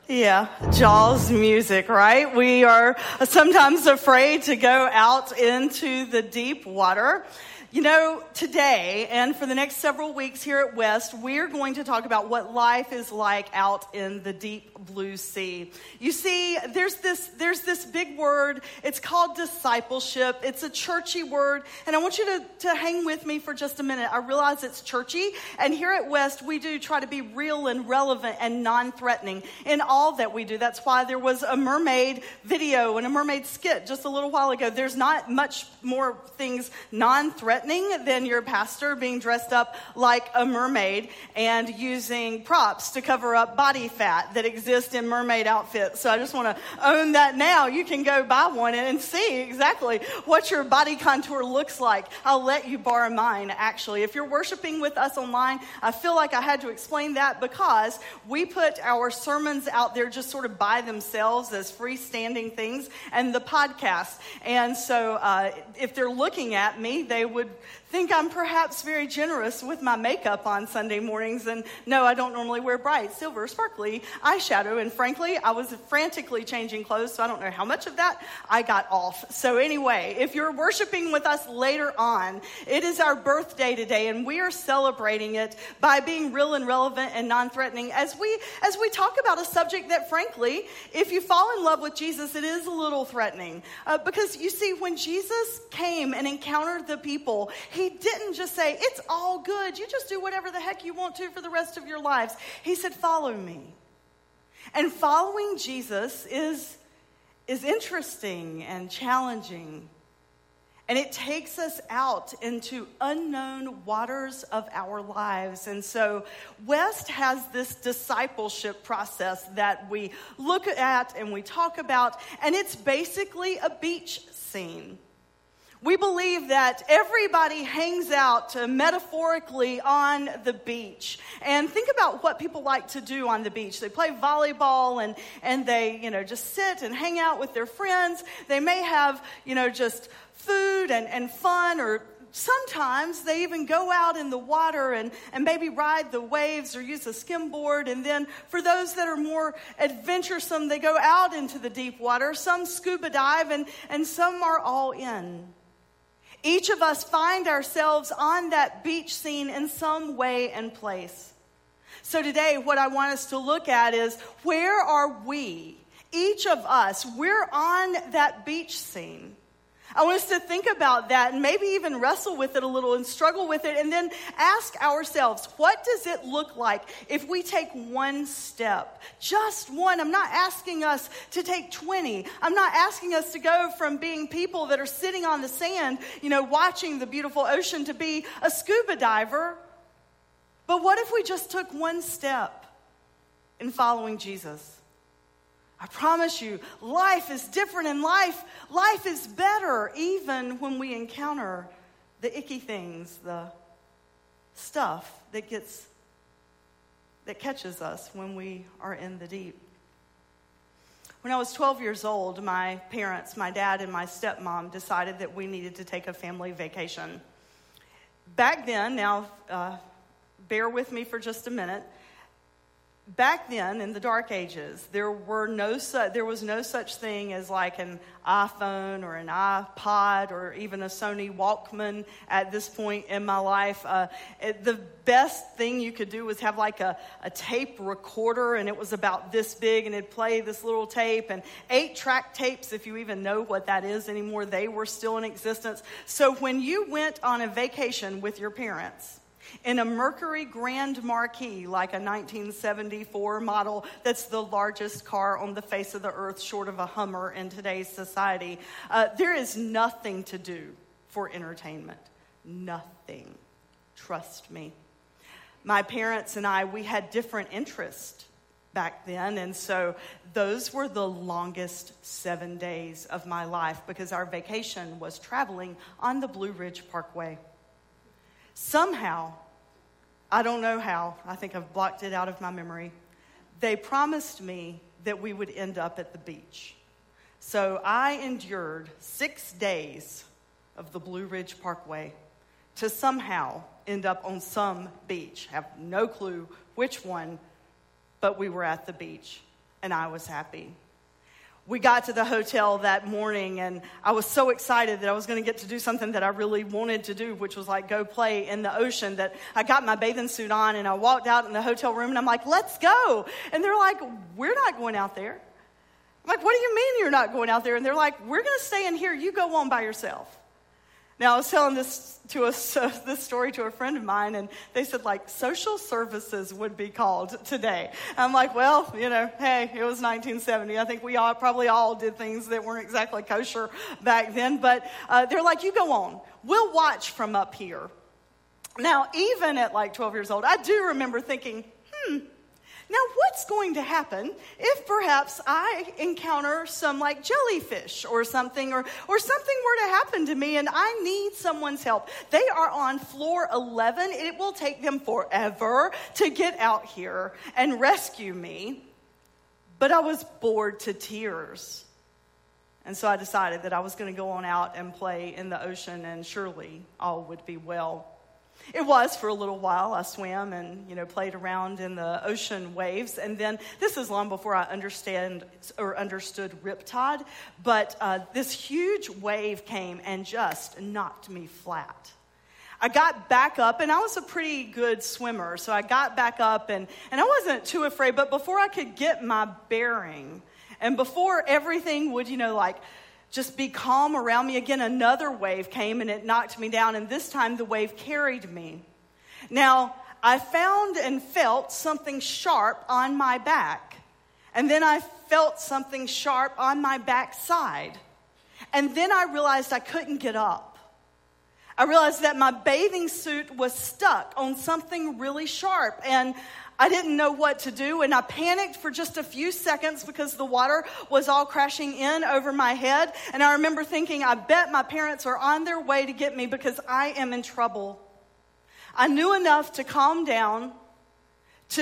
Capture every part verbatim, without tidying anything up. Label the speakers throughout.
Speaker 1: Yeah, Jaws music, right? We are sometimes afraid to go out into the deep water. You know, today and for the next several weeks here at West, we're going to talk about what life is like out in the deep blue sea. You see, there's this there's this big word. It's called discipleship. It's a churchy word, and I want you to, to hang with me for just a minute. I realize it's churchy, and here at West, we do try to be real and relevant and non-threatening in all that we do. That's why there was a mermaid video and a mermaid skit just a little while ago. There's not much more things non-threatening than your pastor being dressed up like a mermaid and using props to cover up body fat that exists in mermaid outfits. So I just want to own that now. You can go buy one and see exactly what your body contour looks like. I'll let you borrow mine, actually. If you're worshiping with us online, I feel like I had to explain that because we put our sermons out there just sort of by themselves as freestanding things and the podcast. And so uh, if they're looking at me, they would think I'm perhaps very generous with my makeup on Sunday mornings. And no, I don't normally wear bright, silver, sparkly eyeshadow. And frankly, I was frantically changing clothes, so I don't know how much of that I got off. So anyway, if you're worshiping with us later on, it is our birthday today, and we are celebrating it by being real and relevant and non-threatening as we as we talk about a subject that, frankly, if you fall in love with Jesus, it is a little threatening. Uh, because you see, when Jesus came and encountered the people, he didn't just say, it's all good. You just do whatever the heck you want to for the rest of your lives. He said, follow me. And following Jesus is, is interesting and challenging. And it takes us out into unknown waters of our lives. And so West has this discipleship process that we look at and we talk about. And it's basically a beach scene. We believe that everybody hangs out uh, metaphorically on the beach. And think about what people like to do on the beach. They play volleyball and, and they, you know, just sit and hang out with their friends. They may have, you know, just food and, and fun, or sometimes they even go out in the water and, and maybe ride the waves or use a skimboard. And then for those that are more adventuresome, they go out into the deep water. Some scuba dive and, and some are all in. Each of us find ourselves on that beach scene in some way and place. So today, what I want us to look at is, where are we? Each of us, we're on that beach scene. I want us to think about that and maybe even wrestle with it a little and struggle with it, and then ask ourselves, what does it look like if we take one step? Just one. I'm not asking us to take twenty. I'm not asking us to go from being people that are sitting on the sand, you know, watching the beautiful ocean, to be a scuba diver. But what if we just took one step in following Jesus? I promise you, life is different, and life, life is better even when we encounter the icky things, the stuff that gets, that catches us when we are in the deep. When I was twelve years old, my parents, my dad and my stepmom, decided that we needed to take a family vacation. Back then, now uh, bear with me for just a minute. Back then, in the dark ages, there were no su- there was no such thing as like an iPhone or an iPod or even a Sony Walkman at this point in my life. Uh, it, the best thing you could do was have like a, a tape recorder, and it was about this big, and it'd play this little tape. And eight-track tapes, if you even know what that is anymore, they were still in existence. So when you went on a vacation with your parents, in a Mercury Grand Marquis, like a nineteen seventy-four model that's the largest car on the face of the earth short of a Hummer in today's society, uh, there is nothing to do for entertainment. Nothing. Trust me. My parents and I, we had different interests back then, and so those were the longest seven days of my life because our vacation was traveling on the Blue Ridge Parkway. Somehow, I don't know how, I think I've blocked it out of my memory, they promised me that we would end up at the beach. So I endured six days of the Blue Ridge Parkway to somehow end up on some beach. Have no clue which one, but we were at the beach. and I was happy. We got to the hotel that morning, and I was so excited that I was going to get to do something that I really wanted to do, which was like go play in the ocean, that I got my bathing suit on, and I walked out in the hotel room, and I'm like, let's go. And they're like, we're not going out there. I'm like, what do you mean you're not going out there? And they're like, we're going to stay in here. You go on by yourself. Now, I was telling this to us, uh, this story to a friend of mine, and they said, like, social services would be called today. I'm like, well, you know, hey, it was nineteen seventy. I think we all probably all did things that weren't exactly kosher back then. But uh, they're like, you go on. We'll watch from up here. Now, even at like twelve years old, I do remember thinking, hmm, now what's going to happen if perhaps I encounter some like jellyfish or something, or, or something were to happen to me and I need someone's help? They are on floor eleven. It will take them forever to get out here and rescue me. But I was bored to tears. And so I decided that I was going to go on out and play in the ocean, and surely all would be well. It was for a little while. I swam and, you know, played around in the ocean waves. And then, this is long before I understand or understood riptide, but uh, this huge wave came and just knocked me flat. I got back up, and I was a pretty good swimmer, so I got back up, and, and I wasn't too afraid, but before I could get my bearing, and before everything would, you know, like, just be calm around me again, another wave came and it knocked me down, and this time the wave carried me. Now, I found and felt something sharp on my back, and then I felt something sharp on my backside, and then I realized I couldn't get up. I realized that my bathing suit was stuck on something really sharp, and I didn't know what to do, and I panicked for just a few seconds because the water was all crashing in over my head. And I remember thinking, I bet my parents are on their way to get me because I am in trouble. I knew enough to calm down, to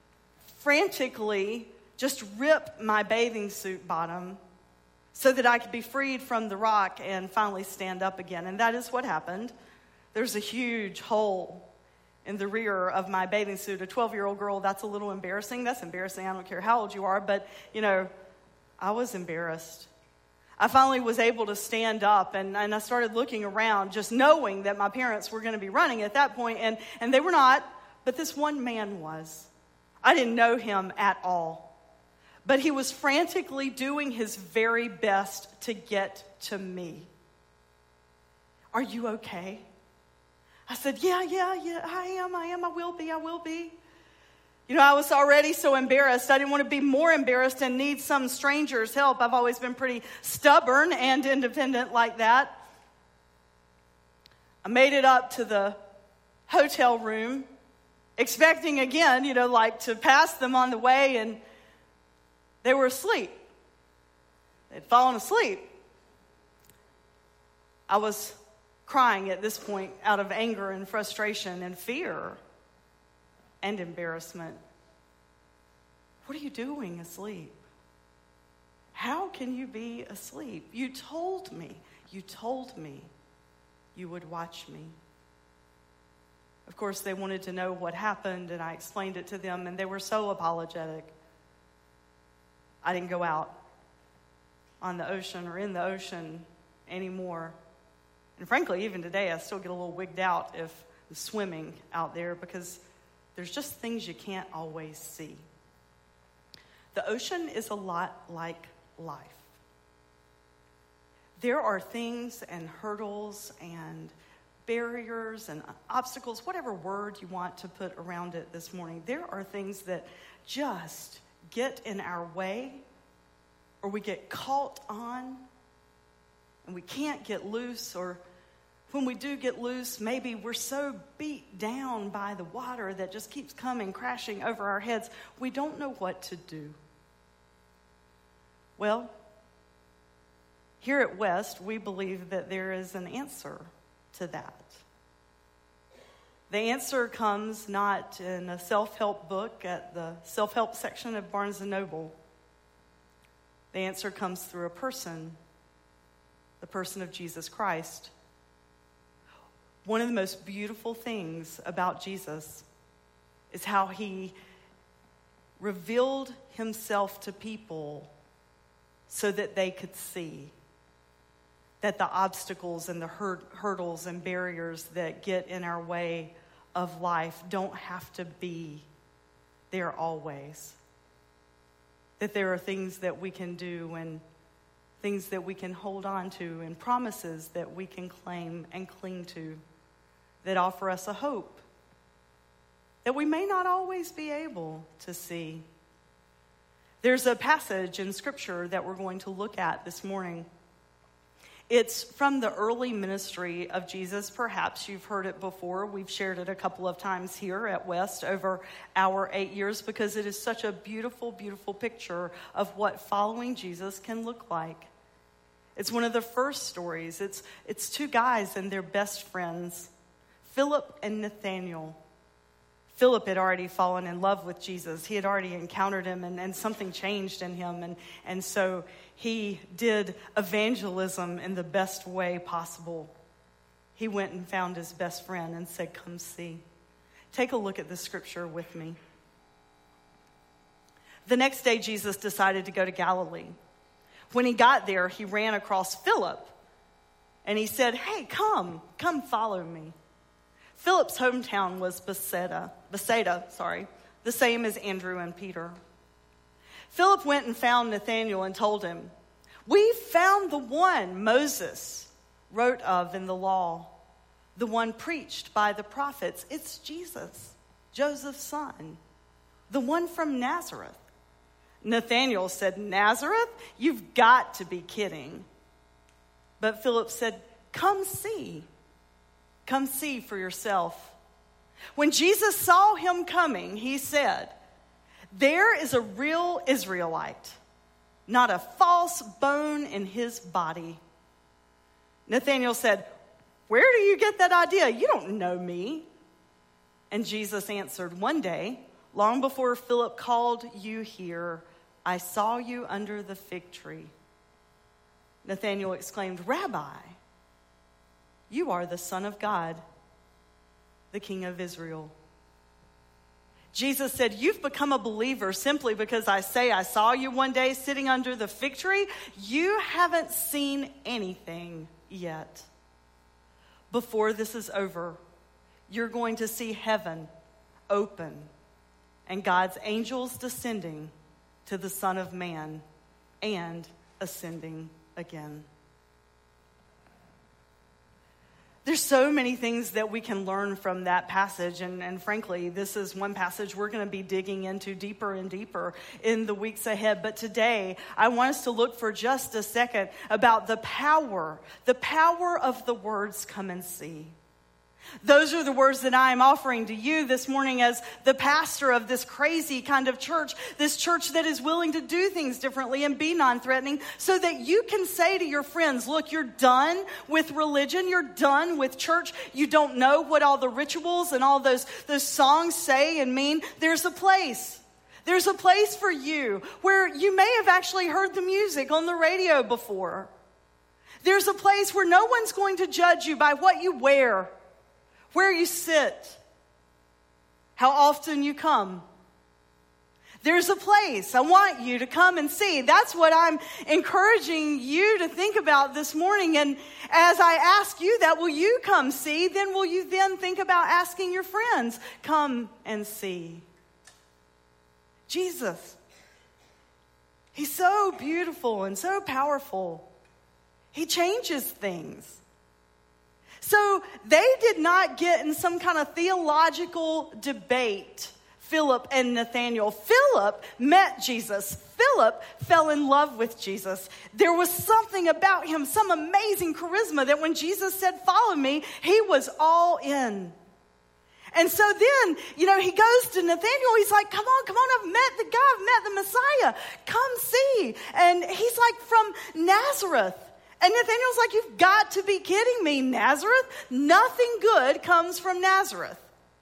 Speaker 1: frantically just rip my bathing suit bottom so that I could be freed from the rock and finally stand up again. And that is what happened. There's a huge hole in the rear of my bathing suit. A twelve-year-old girl, that's a little embarrassing. That's embarrassing. I don't care how old you are, but, you know, I was embarrassed. I finally was able to stand up, and, and I started looking around, just knowing that my parents were going to be running at that point, and, and they were not, but this one man was. I didn't know him at all, but he was frantically doing his very best to get to me. Are you okay? I said, yeah, yeah, yeah, I am, I am, I will be, I will be. You know, I was already so embarrassed. I didn't want to be more embarrassed and need some stranger's help. I've always been pretty stubborn and independent like that. I made it up to the hotel room, expecting again, you know, like to pass them on the way, and they were asleep. They'd fallen asleep. I was crying at this point out of anger and frustration and fear and embarrassment. What are you doing asleep? How can you be asleep? You told me, you told me you would watch me. Of course, they wanted to know what happened, and I explained it to them, and they were so apologetic. I didn't go out on the ocean or in the ocean anymore. And frankly, even today, I still get a little wigged out if I'm swimming out there, because there's just things you can't always see. The ocean is a lot like life. There are things and hurdles and barriers and obstacles, whatever word you want to put around it this morning. There are things that just get in our way, or we get caught on, and we can't get loose, or when we do get loose, maybe we're so beat down by the water that just keeps coming crashing over our heads, we don't know what to do. Well, here at West, we believe that there is an answer to that. The answer comes not in a self-help book at the self-help section of Barnes and Noble. The answer comes through a person, the person of Jesus Christ. One of the most beautiful things about Jesus is how he revealed himself to people so that they could see that the obstacles and the hur- hurdles and barriers that get in our way of life don't have to be there always. That there are things that we can do and things that we can hold on to and promises that we can claim and cling to that offer us a hope that we may not always be able to see. There's a passage in Scripture that we're going to look at this morning. It's from the early ministry of Jesus. Perhaps you've heard it before. We've shared it a couple of times here at West over our eight years because it is such a beautiful, beautiful picture of what following Jesus can look like. It's one of the first stories. It's, it's two guys and their best friends, Philip and Nathaniel. Philip had already fallen in love with Jesus. He had already encountered him, and, and something changed in him. And, and so he did evangelism in the best way possible. He went and found his best friend and said, "Come see." Take a look at the scripture with me. The next day, Jesus decided to go to Galilee. When he got there, he ran across Philip, and he said, "Hey, come, come follow me." Philip's hometown was Bethsaida, Bethsaida, sorry, the same as Andrew and Peter. Philip went and found Nathanael and told him, "We found the one Moses wrote of in the law, the one preached by the prophets. It's Jesus, Joseph's son, the one from Nazareth." Nathanael said, "Nazareth? You've got to be kidding." But Philip said, "Come see. Come see for yourself." When Jesus saw him coming, he said, "There is a real Israelite, not a false bone in his body." Nathanael said, "Where do you get that idea? You don't know me." And Jesus answered, "One day, long before Philip called you here, I saw you under the fig tree." Nathanael exclaimed, "Rabbi, you are the Son of God, the King of Israel." Jesus said, "You've become a believer simply because I say I saw you one day sitting under the fig tree. You haven't seen anything yet. Before this is over, you're going to see heaven open and God's angels descending to the Son of Man and ascending again." There's so many things that we can learn from that passage, and, and frankly, this is one passage we're going to be digging into deeper and deeper in the weeks ahead. But today, I want us to look for just a second about the power, the power of the words "come and see." Those are the words that I am offering to you this morning as the pastor of this crazy kind of church, this church that is willing to do things differently and be non-threatening, so that you can say to your friends, "Look, you're done with religion. You're done with church. You don't know what all the rituals and all those, those songs say and mean. There's a place. There's a place for you where you may have actually heard the music on the radio before. There's a place where no one's going to judge you by what you wear, where you sit, how often you come. There's a place I want you to come and see." That's what I'm encouraging you to think about this morning. And as I ask you that, will you come see? Then will you then think about asking your friends, "Come and see." Jesus, he's so beautiful and so powerful. He changes things. So they did not get in some kind of theological debate, Philip and Nathanael. Philip met Jesus. Philip fell in love with Jesus. There was something about him, some amazing charisma, that when Jesus said, "Follow me," he was all in. And so then, you know, he goes to Nathanael. He's like, "Come on, come on, I've met the guy, I've met the Messiah. Come see." And he's like, "From Nazareth." And Nathanael's like, "You've got to be kidding me, Nazareth? Nothing good comes from Nazareth."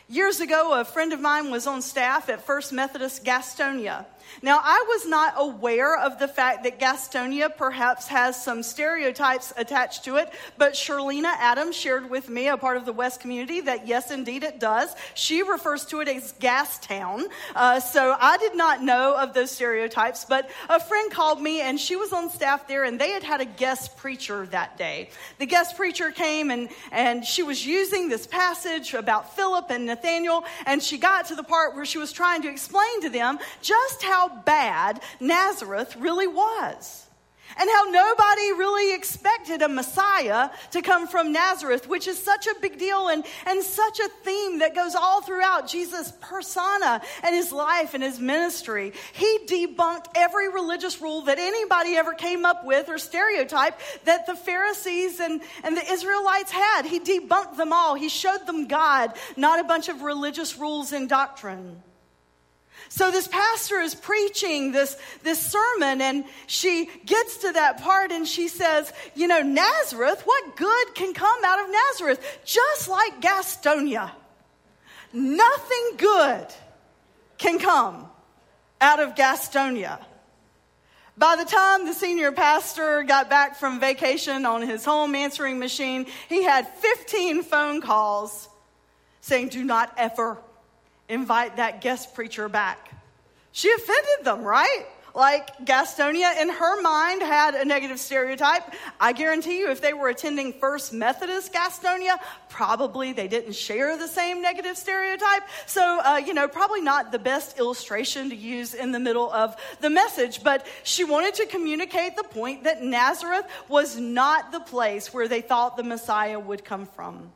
Speaker 1: Years ago, a friend of mine was on staff at First Methodist Gastonia. Now, I was not aware of the fact that Gastonia perhaps has some stereotypes attached to it, but Sherlina Adams shared with me, a part of the West community, that yes, indeed it does. She refers to it as Gas Town. Uh, so I did not know of those stereotypes, but a friend called me and she was on staff there and they had had a guest preacher that day. The guest preacher came and, and she was using this passage about Philip and Nathanael, and she got to the part where she was trying to explain to them just how how bad Nazareth really was, and how nobody really expected a Messiah to come from Nazareth, which is such a big deal and, and such a theme that goes all throughout Jesus' persona and his life and his ministry. He debunked every religious rule that anybody ever came up with or stereotype that the Pharisees and, and the Israelites had. He debunked them all. He showed them God, not a bunch of religious rules and doctrine. So this pastor is preaching this, this sermon, and she gets to that part and she says, you know, Nazareth, what good can come out of Nazareth? Just like Gastonia. Nothing good can come out of Gastonia. By the time the senior pastor got back from vacation on his home answering machine, he had fifteen phone calls saying, do not ever invite that guest preacher back. She offended them, right? Like Gastonia in her mind had a negative stereotype. I guarantee you if they were attending First Methodist Gastonia, probably they didn't share the same negative stereotype. So, uh, you know, probably not the best illustration to use in the middle of the message. But she wanted to communicate the point that Nazareth was not the place where they thought the Messiah would come from.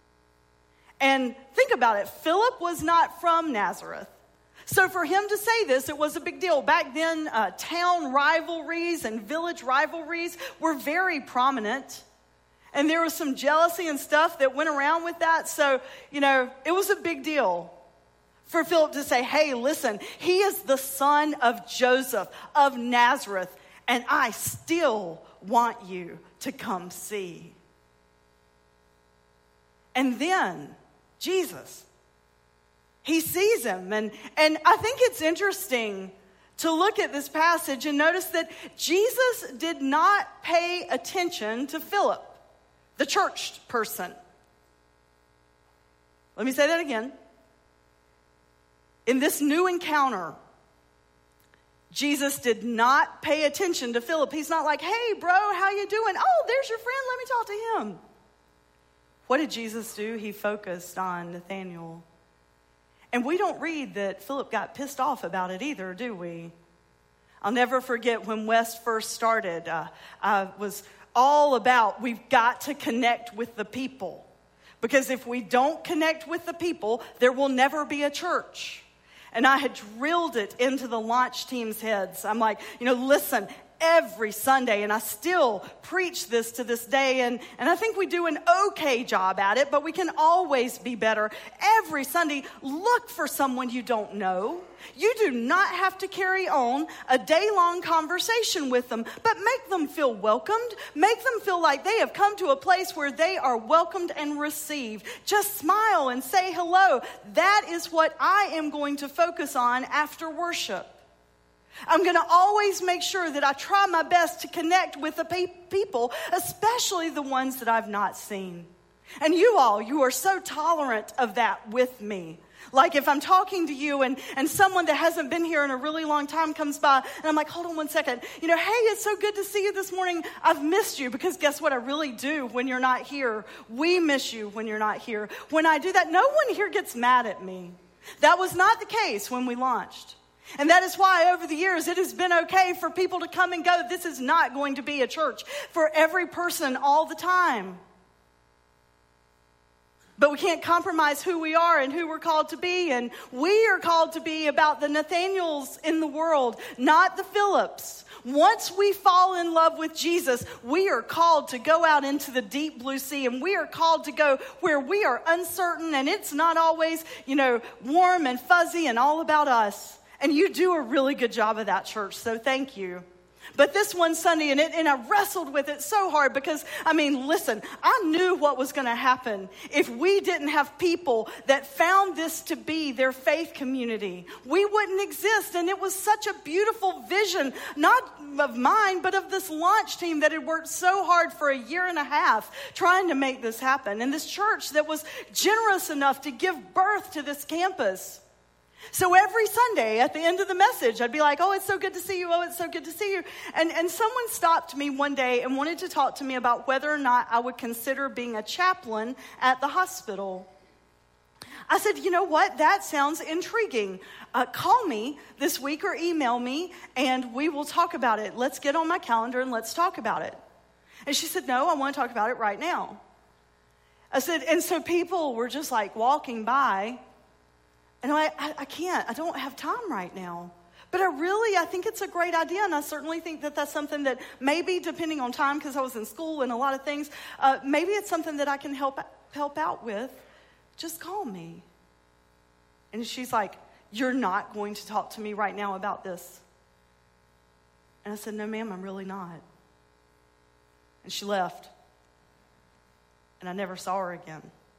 Speaker 1: And think about it, Philip was not from Nazareth. So for him to say this, it was a big deal. Back then, uh, town rivalries and village rivalries were very prominent. And there was some jealousy and stuff that went around with that. So, you know, it was a big deal for Philip to say, hey, listen, he is the son of Joseph of Nazareth, and I still want you to come see. And then Jesus, he sees him. And, and I think it's interesting to look at this passage and notice that Jesus did not pay attention to Philip, the church person. Let me say that again. In this new encounter, Jesus did not pay attention to Philip. He's not like, hey, bro, how you doing? Oh, there's your friend. Let me talk to him. What did Jesus do? He focused on Nathanael. And we don't read that Philip got pissed off about it either, do we? I'll never forget when West first started. Uh, I was all about we've got to connect with the people. Because if we don't connect with the people, there will never be a church. And I had drilled it into the launch team's heads. I'm like, you know, listen, every Sunday, and I still preach this to this day, and, and I think we do an okay job at it, but we can always be better. Every Sunday, look for someone you don't know. You do not have to carry on a day-long conversation with them, but make them feel welcomed. Make them feel like they have come to a place where they are welcomed and received. Just smile and say hello. That is what I am going to focus on after worship. I'm going to always make sure that I try my best to connect with the pe- people, especially the ones that I've not seen. And you all, you are so tolerant of that with me. Like if I'm talking to you and, and someone that hasn't been here in a really long time comes by and I'm like, hold on one second. You know, hey, it's so good to see you this morning. I've missed you, because guess what? I really do when you're not here. We miss you when you're not here. When I do that, no one here gets mad at me. That was not the case when we launched. And that is why over the years it has been okay for people to come and go. This is not going to be a church for every person all the time. But we can't compromise who we are and who we're called to be. And we are called to be about the Nathaniels in the world, not the Philips. Once we fall in love with Jesus, we are called to go out into the deep blue sea, and we are called to go where we are uncertain, and it's not always, you know, warm and fuzzy and all about us. And you do a really good job of that, church, so thank you. But this one Sunday, and, it, and I wrestled with it so hard because, I mean, listen, I knew what was going to happen if we didn't have people that found this to be their faith community. We wouldn't exist, and it was such a beautiful vision, not of mine, but of this launch team that had worked so hard for a year and a half trying to make this happen, and this church that was generous enough to give birth to this campus. So every Sunday at the end of the message, I'd be like, oh, it's so good to see you. Oh, it's so good to see you. And, and someone stopped me one day and wanted to talk to me about whether or not I would consider being a chaplain at the hospital. I said, you know what? That sounds intriguing. Uh, call me this week or email me and we will talk about it. Let's get on my calendar and let's talk about it. And she said, no, I want to talk about it right now. I said, and so people were just like walking by. And I'm like, I, I can't, I don't have time right now. But I really, I think it's a great idea. And I certainly think that that's something that maybe, depending on time, because I was in school and a lot of things, uh, maybe it's something that I can help help out with. Just call me. And she's like, you're not going to talk to me right now about this. And I said, no, ma'am, I'm really not. And she left. And I never saw her again.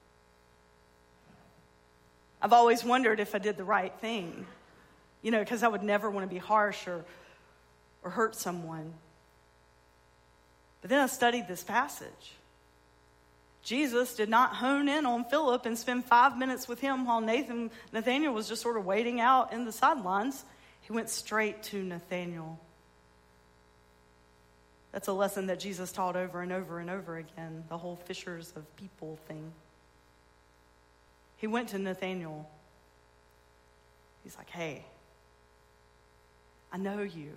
Speaker 1: I've always wondered if I did the right thing, you know, because I would never want to be harsh or, or hurt someone. But then I studied this passage. Jesus did not hone in on Philip and spend five minutes with him while Nathan, Nathanael was just sort of waiting out in the sidelines. He went straight to Nathanael. That's a lesson that Jesus taught over and over and over again, the whole fishers of people thing. He went to Nathanael. He's like, hey, I know you.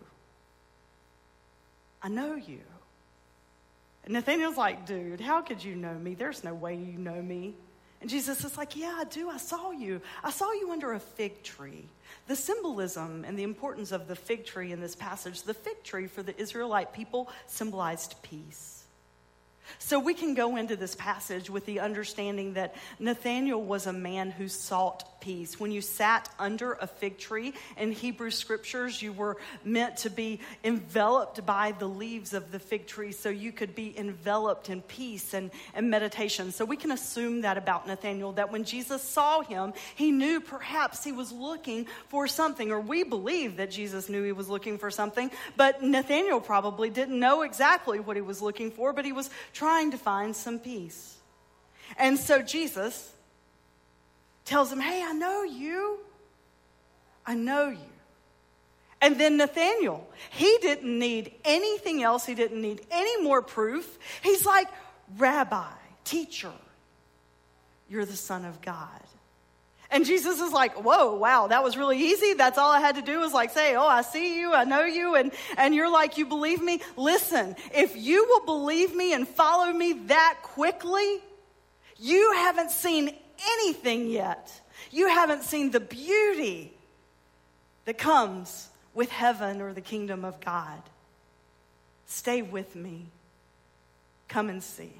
Speaker 1: I know you. And Nathanael's like, dude, how could you know me? There's no way you know me. And Jesus is like, yeah, I do. I saw you. I saw you under a fig tree. The symbolism and the importance of the fig tree in this passage, the fig tree for the Israelite people symbolized peace. So we can go into this passage with the understanding that Nathanael was a man who sought peace. When you sat under a fig tree in Hebrew scriptures, you were meant to be enveloped by the leaves of the fig tree so you could be enveloped in peace and, and meditation. So we can assume that about Nathanael, that when Jesus saw him, he knew perhaps he was looking for something, or we believe that Jesus knew he was looking for something, but Nathanael probably didn't know exactly what he was looking for, but he was trying to find some peace. And so Jesus tells him, hey, I know you. I know you. And then Nathanael, he didn't need anything else. He didn't need any more proof. He's like, Rabbi, teacher, you're the Son of God. And Jesus is like, whoa, wow, that was really easy. That's all I had to do was like say, oh, I see you, I know you, and, and you're like, you believe me? Listen, if you will believe me and follow me that quickly, you haven't seen anything yet. You haven't seen the beauty that comes with heaven or the kingdom of God. Stay with me. Come and see.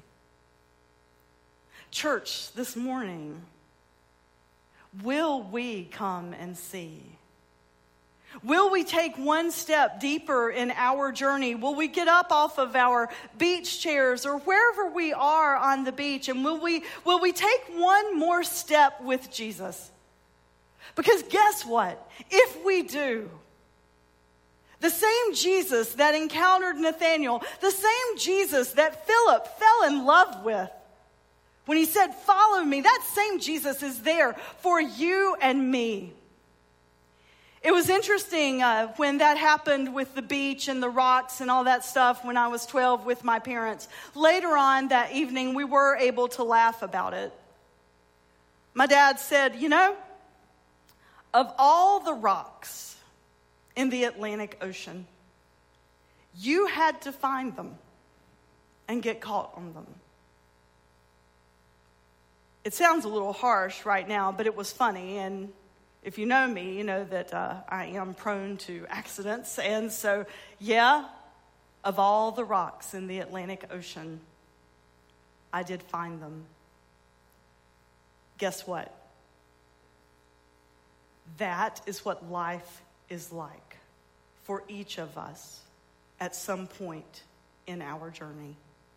Speaker 1: Church, this morning, will we come and see? Will we take one step deeper in our journey? Will we get up off of our beach chairs or wherever we are on the beach, and will we will we take one more step with Jesus? Because guess what? If we do, the same Jesus that encountered Nathanael, the same Jesus that Philip fell in love with, when he said, follow me, that same Jesus is there for you and me. It was interesting uh, when that happened with the beach and the rocks and all that stuff when I was twelve with my parents. Later on that evening, we were able to laugh about it. My dad said, you know, of all the rocks in the Atlantic Ocean, you had to find them and get caught on them. It sounds a little harsh right now, but it was funny. And if you know me, you know that uh, I am prone to accidents. And so, yeah, of all the rocks in the Atlantic Ocean, I did find them. Guess what? That is what life is like for each of us at some point in our journey.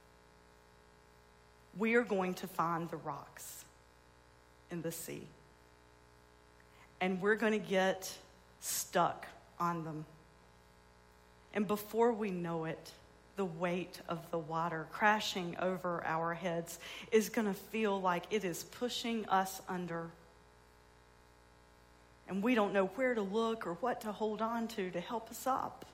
Speaker 1: We are going to find the rocks in the sea. And we're going to get stuck on them. And before we know it, the weight of the water crashing over our heads is going to feel like it is pushing us under. And we don't know where to look or what to hold on to to help us up.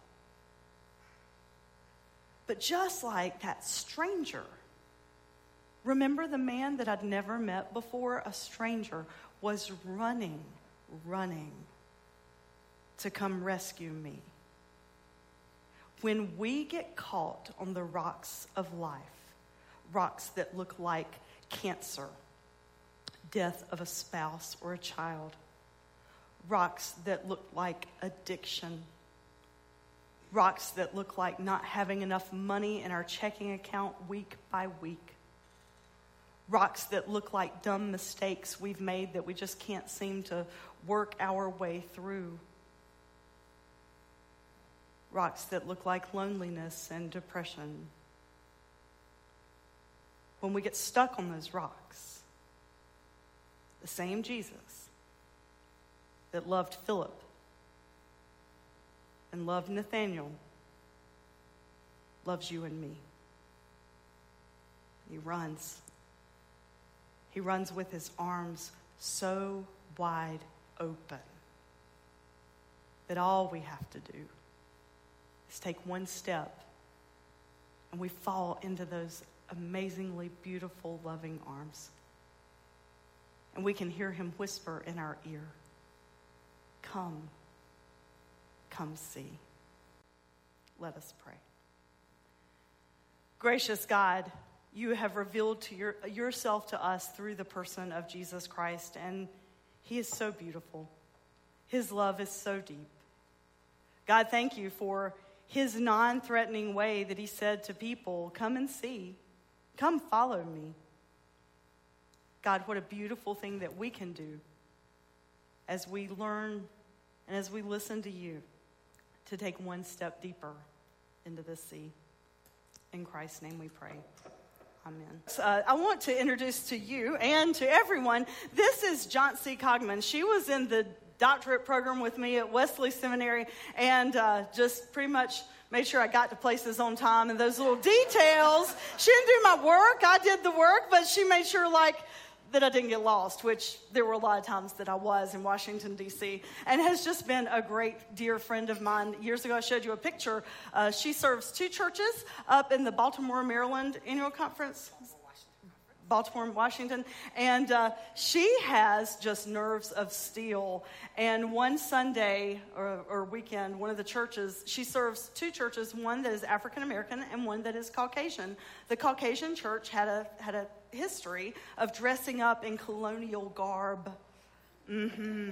Speaker 1: But just like that stranger, remember the man that I'd never met before? A stranger was running, running to come rescue me. When we get caught on the rocks of life, rocks that look like cancer, death of a spouse or a child, rocks that look like addiction, rocks that look like not having enough money in our checking account week by week, rocks that look like dumb mistakes we've made that we just can't seem to work our way through, rocks that look like loneliness and depression. When we get stuck on those rocks, the same Jesus that loved Philip and loved Nathaniel loves you and me. He runs. He runs with his arms so wide open that all we have to do is take one step and we fall into those amazingly beautiful, loving arms. And we can hear him whisper in our ear, "Come, come see." Let us pray. Gracious God, you have revealed to your, yourself to us through the person of Jesus Christ, and he is so beautiful. His love is so deep. God, thank you for his non-threatening way that he said to people, "Come and see. Come follow me." God, what a beautiful thing that we can do as we learn and as we listen to you to take one step deeper into the sea. In Christ's name we pray. Amen. Uh, I want to introduce to you and to everyone, this is Johnsey Cogman. She was in the doctorate program with me at Wesley Seminary and uh, just pretty much made sure I got to places on time and those little details. She didn't do my work. I did the work, but she made sure like that I didn't get lost, which there were a lot of times that I was in Washington, D C, and has just been a great dear friend of mine. Years ago, I showed you a picture. Uh, she serves two churches up in the Baltimore, Maryland annual conference. Baltimore, Washington, and uh, she has just nerves of steel. And one Sunday or, or weekend, one of the churches, she serves two churches, one that is African American and one that is Caucasian. The Caucasian church had a had a history of dressing up in colonial garb, mm-hmm.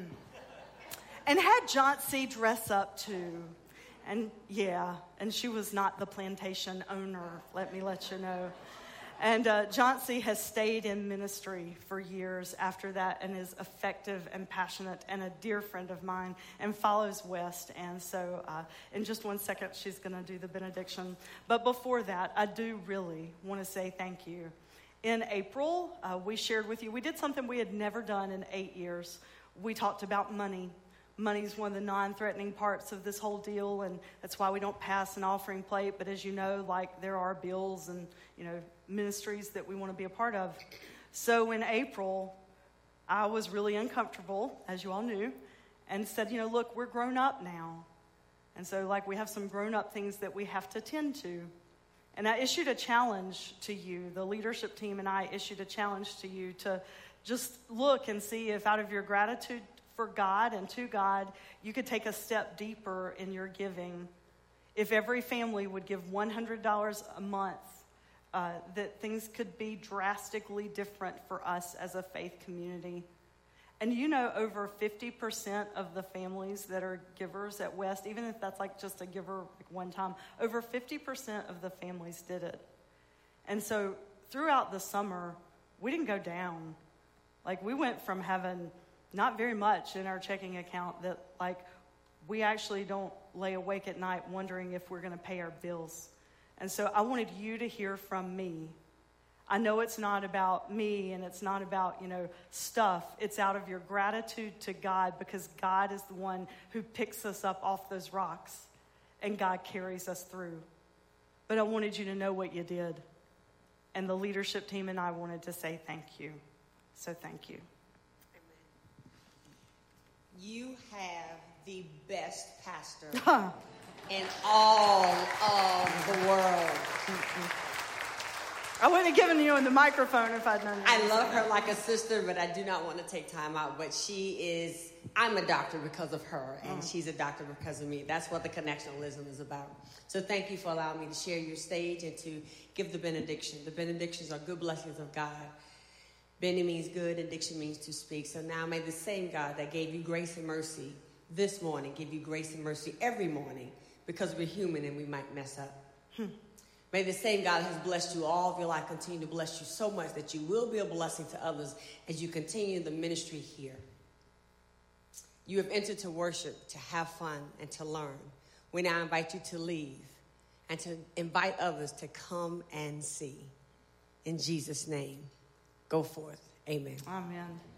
Speaker 1: and had Johnsey dress up too. And yeah, and she was not the plantation owner. Let me let you know. And uh, Johnsey has stayed in ministry for years after that and is effective and passionate and a dear friend of mine and follows West. And so uh, in just one second, she's going to do the benediction. But before that, I do really want to say thank you. In April, uh, we shared with you, we did something we had never done in eight years. We talked about money. Money is one of the non-threatening parts of this whole deal, and that's why we don't pass an offering plate. But as you know, like there are bills and, you know, ministries that we want to be a part of. So in April, I was really uncomfortable, as you all knew, and said, you know, look, we're grown up now. And so, like, we have some grown-up things that we have to tend to. And I issued a challenge to you. The leadership team and I issued a challenge to you to just look and see if out of your gratitude for God and to God, you could take a step deeper in your giving. If every family would give one hundred dollars a month, uh, that things could be drastically different for us as a faith community. And you know, over fifty percent of the families that are givers at West, even if that's like just a giver like one time, over fifty percent of the families did it. And so throughout the summer, we didn't go down. Like, we went from having not very much in our checking account that like we actually don't lay awake at night wondering if we're going to pay our bills. And so I wanted you to hear from me. I know it's not about me and it's not about, you know, stuff. It's out of your gratitude to God, because God is the one who picks us up off those rocks and God carries us through. But I wanted you to know what you did. And the leadership team and I wanted to say thank you. So thank you.
Speaker 2: You have the best pastor in all of the world.
Speaker 1: I wouldn't have given you the microphone if I'd known.
Speaker 2: I love her like a sister, but I do not want to take time out. But she is, I'm a doctor because of her, and mm. she's a doctor because of me. That's what the connectionalism is about. So thank you for allowing me to share your stage and to give the benediction. The benedictions are good blessings of God. Bene means good, and diction means to speak. So now may the same God that gave you grace and mercy this morning give you grace and mercy every morning, because we're human and we might mess up. Hmm. May the same God that has blessed you all of your life continue to bless you so much that you will be a blessing to others as you continue the ministry here. You have entered to worship, to have fun, and to learn. We now invite you to leave and to invite others to come and see. In Jesus' name, go forth. Amen.
Speaker 1: Amen.